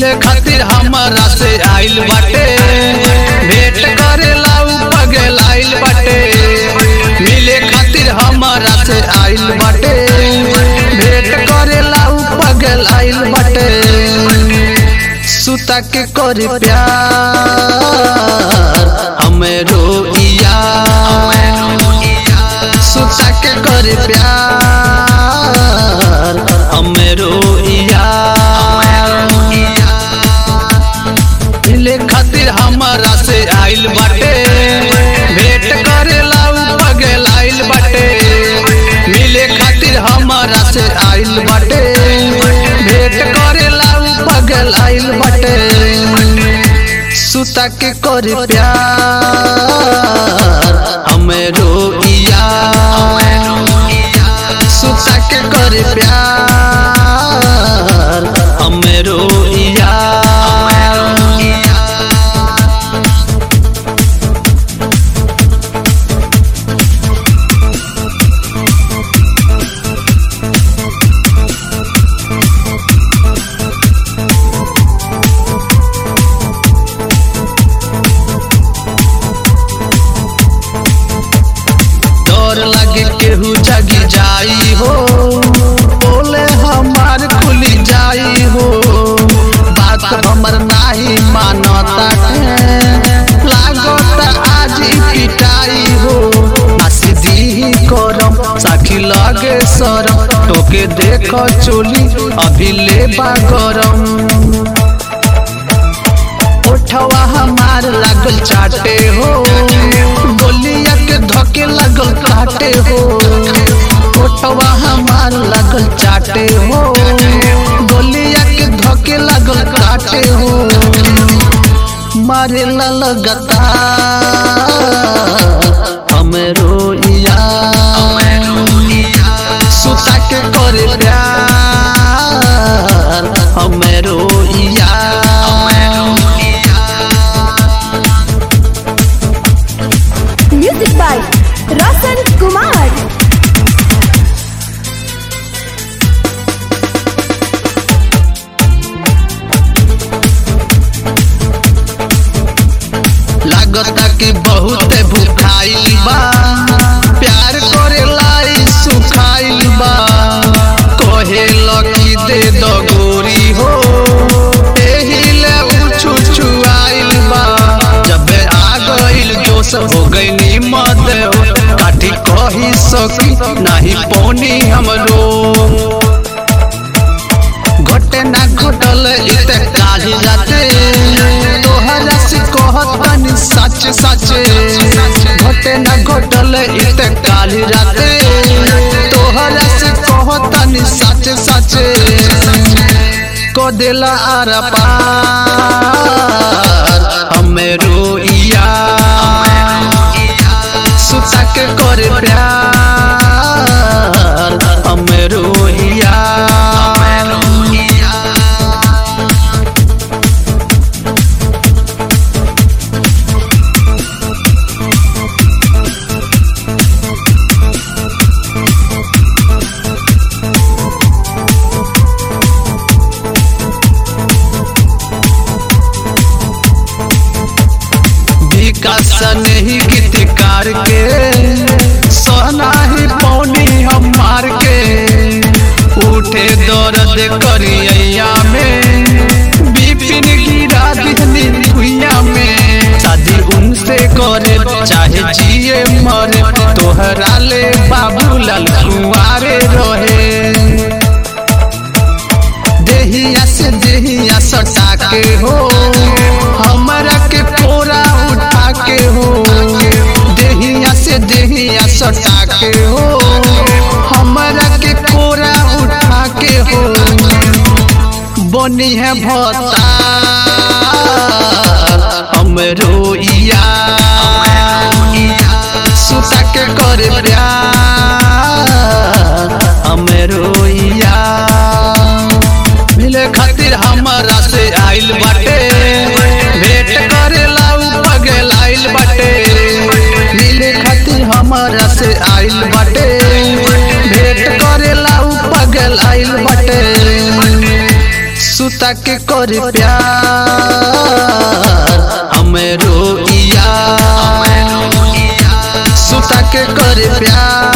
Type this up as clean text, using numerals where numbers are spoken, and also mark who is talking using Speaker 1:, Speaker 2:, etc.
Speaker 1: मिले खातिर हमारा से आइल बाटे, भेंट करेला उ पगल आइल बाटे। मिले खातिर हमारा से आइल बाटे, भेंट करेला उ पगल आइल बाटे। सुता के करे प्यार हमें रोइया, सुता के करे प्यार हमें रोइया। मिले खातिर हमारा से आइल बाटे, भेंट करेला उ पगल आइल बाटे। मिले खातिर हमारा से आइल बाटे, भेंट करेला उ पगल आइल बाटे। सुता के करे प्यार हमें रोइया, सुता के करे प्यार हमें रोइया। लगे केहू जगी जाई हो, बोले हमार खुली जाई हो। बात हमर नाही मानता लागता आज पिटाई हो। सीधी करम साखी लगे सरम, टोके देख चोली अभी लेबा गरम। ओठवा हमार लागल चाटे हो, गोलिया के धके लागल काटे हो। ओठवा हमार लागल चाटे हो, गोलिया के धके लागल काटे हो। मारे ला लगता हमें रोइया, सुता के करे प्यार हमें रोइया।
Speaker 2: Music by Roshan Kumar.
Speaker 1: लागता कि बहुत भूखाइल बा, प्यार करे लाई सुखाइल बा। कहे लकी दे दो गोरी हो, एही ले उ छुछुआइल बा। जब आ गइल जोश हो गइनी मत हो, काठी कही सकी नहीं पौनी हमरो। घटे ना घटल इते काली जाते, तोहरा से कहतनी सच सच। घटे ना घटल इते काली जाते, तोहरा से कहतनी सच सच। को दिला आर पार हमें रोइया, सुता के करे प्यार हमें रोइया। नहीं गीतकार के सोना ही पौनी हम मार के। उठे दर्द करिया में, बिपिन गिरा दिहनी भुइया में। शादी उनसे करे चाहे जिए मरे, तोहरा ले बाबूलाल कुंवारे रहे। देहिया से देहिया सटा के हो, हमरा के कोरा उठा के हो। देहिया से देहिया सटा के हो, हमरा के कोरा उठा के हो। बनी है भतार हम रोइया, सुता के करे प्यार हम रोइया। मिले खातिर हमारा से आइल बाटे, भेंट करेला उ पगल आइल बाटे। मिले खातिर हमारा से आइल बाटे, भेंट करेला उ पगल आइल बाटे। सुता के करे प्यार हमें रोइया सुता के करे प्यार